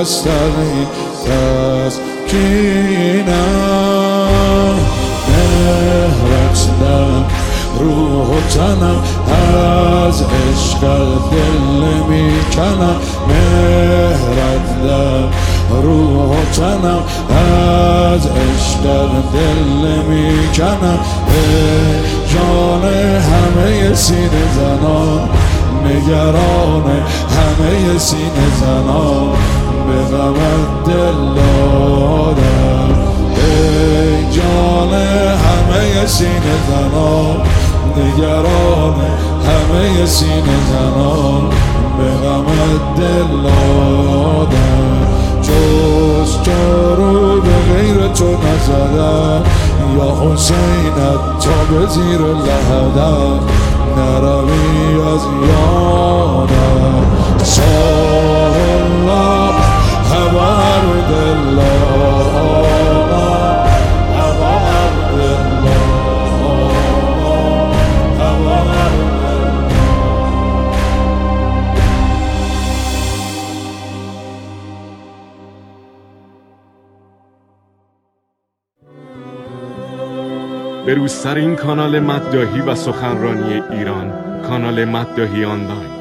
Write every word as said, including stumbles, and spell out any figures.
مستقیم تسکینم. مهرت در روح و تنم، از عشق دل میکنم. مهرت در روح و تنم، از عشق دل میکنم. ای جان همه سینه زنان، نگران همه سینه زنان، به غمت دل دادم. ای جان همه سینه زنان، نگران همه سینه زنان، به غمت دل دادم. جز تو رو به غیر تو نزدم، یا حسینت تا به زیر لحدم، نروی از یادم. سار الله هوار دل بروزترین کانال مداحی و سخنرانی ایران، کانال مداحی آنلاین.